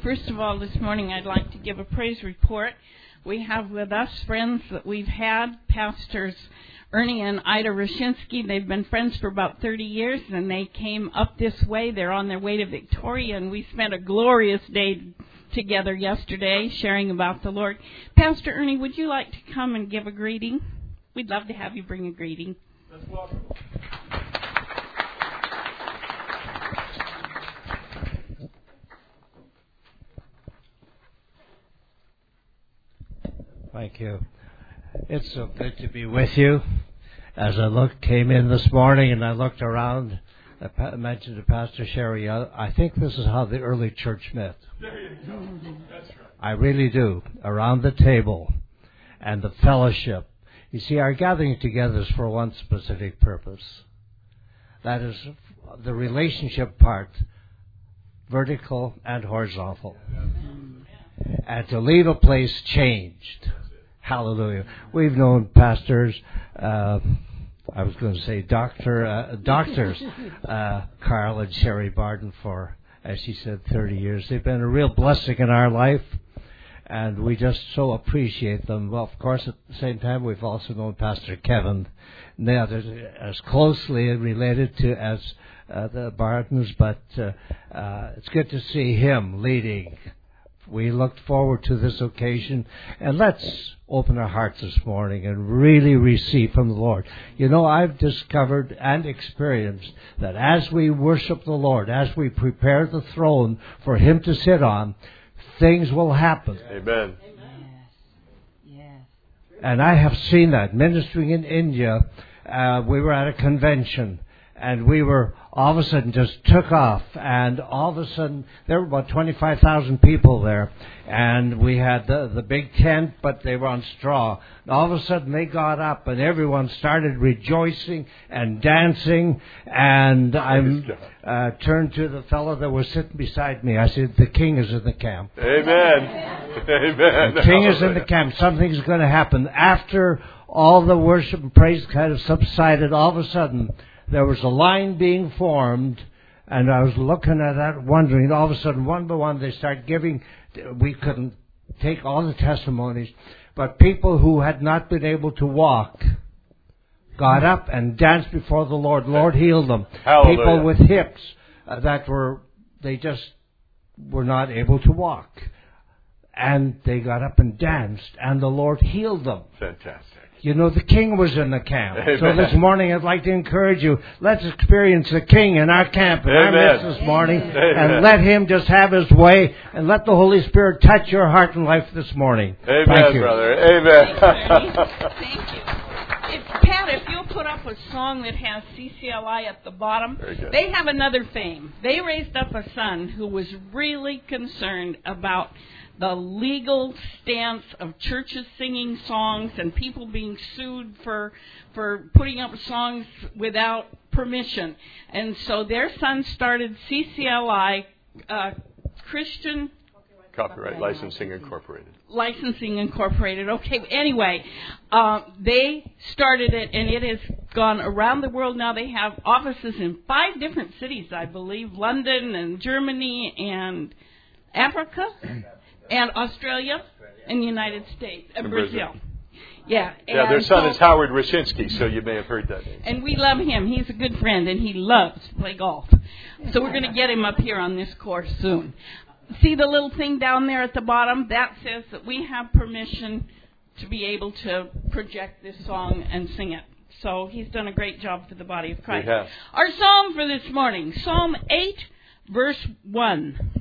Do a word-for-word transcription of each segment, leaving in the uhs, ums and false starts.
First of all, this morning I'd like to give a praise report. We have with us friends that we've had, Pastors Ernie and Ida Roshinsky. They've been friends for about thirty years, and they came up this way. They're on their way to Victoria, and we spent a glorious day together yesterday sharing about the Lord. Pastor Ernie, would you like to come and give a greeting? We'd love to have you bring a greeting. That's welcome. Thank you. It's so good to be with you. As I looked, came in this morning and I looked around, I mentioned to Pastor Sherry, I think this is how the early church met. There you go. That's right. I really do. Around the table and the fellowship. You see, our gathering together is for one specific purpose. That is the relationship part, vertical and horizontal. And to leave a place changed. Hallelujah. We've known pastors, uh, I was going to say doctor, uh, doctors, uh, Carl and Sherry Barden for, as she said, thirty years. They've been a real blessing in our life, and we just so appreciate them. Well, of course, at the same time, we've also known Pastor Kevin, not as closely related to as uh, the Bardens, but uh, uh, it's good to see him leading. We looked forward to this occasion, and let's open our hearts this morning and really receive from the Lord. You know, I've discovered and experienced that as we worship the Lord, as we prepare the throne for Him to sit on, things will happen. Amen. Yes. And I have seen that. Ministering in India, uh, we were at a convention, and we were all of a sudden just took off, and all of a sudden there were about twenty-five thousand people there, and we had the, the big tent, but they were on straw. And all of a sudden they got up, and everyone started rejoicing and dancing, and I uh, turned to the fellow that was sitting beside me. I said, "The king is in the camp." Amen. Amen. The king is in the camp. Something's going to happen. After all the worship and praise kind of subsided, all of a sudden there was a line being formed, and I was looking at that, wondering. All of a sudden, one by one, they started giving. We couldn't take all the testimonies, but people who had not been able to walk got up and danced before the Lord. The Lord healed them. Hallelujah. People with hips uh, that were, they just were not able to walk. And they got up and danced, and the Lord healed them. Fantastic. You know, the King was in the camp. Amen. So this morning I'd like to encourage you, let's experience the King in our camp, in Amen. our midst this morning, Amen. and let Him just have His way, and let the Holy Spirit touch your heart and life this morning. Amen, Thank you. brother. Amen. Thank you. If, Pat, if you'll put up a song that has C C L I at the bottom, Very good. they have another fame. They raised up a son who was really concerned about the legal stance of churches singing songs and people being sued for for putting up songs without permission. And so their son started C C L I, uh, Christian Copyright Licensing Incorporated. Licensing Incorporated. Okay, anyway, uh, they started it, and it has gone around the world now. They have offices in five different cities, I believe, London and Germany and Africa. And Australia and the United States, and, and Brazil. Brazil. Yeah. Yeah, and their son so, is Howard Roshinsky, so you may have heard that name. And we love him. He's a good friend, and he loves to play golf. So we're going to get him up here on this course soon. See the little thing down there at the bottom? That says that we have permission to be able to project this song and sing it. So he's done a great job for the body of Christ. We have. Our psalm for this morning, Psalm eight, verse one.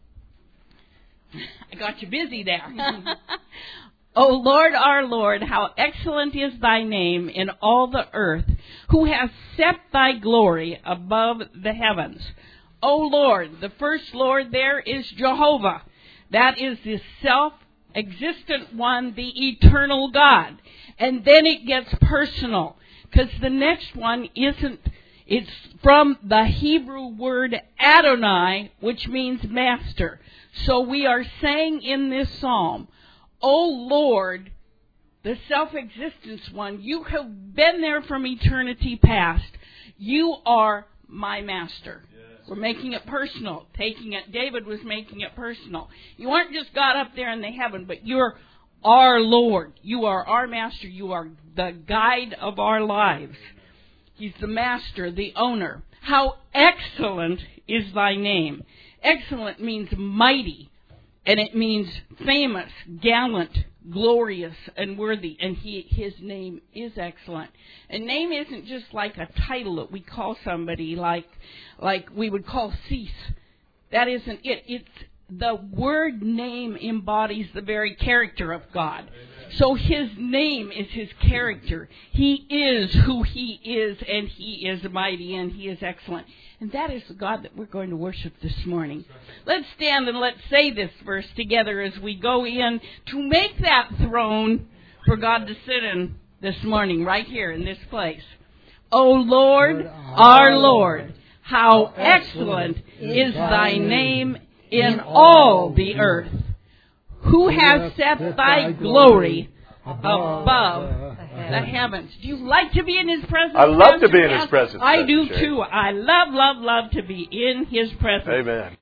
I got you busy there. O Lord, our Lord, how excellent is thy name in all the earth, who has set thy glory above the heavens. O Lord, the first Lord there is Jehovah. That is the self-existent one, the eternal God. And then it gets personal, because the next one isn't, it's from the Hebrew word Adonai, which means master. So we are saying in this psalm, O Lord, the self-existence one, you have been there from eternity past. You are my master. Yes. We're making it personal, taking it. David was making it personal. You aren't just God up there in the heaven, but you're our Lord. You are our master. You are the guide of our lives. He's the master, the owner. How excellent is thy name. Excellent means mighty, and it means famous, gallant, glorious, and worthy. And he, his name is excellent. A name isn't just like a title that we call somebody like, like we would call Cease. That isn't it. It's the word name embodies the very character of God. So his name is his character. He is who he is, and he is mighty, and he is excellent. And that is the God that we're going to worship this morning. Let's stand and let's say this verse together as we go in to make that throne for God to sit in this morning, right here in this place. O Lord, our Lord, how excellent is thy name in all the earth. Who has set thy glory above the heavens? Do you like to be in his presence? I love to be in his presence. I do too. I love, love, love to be in his presence. Amen.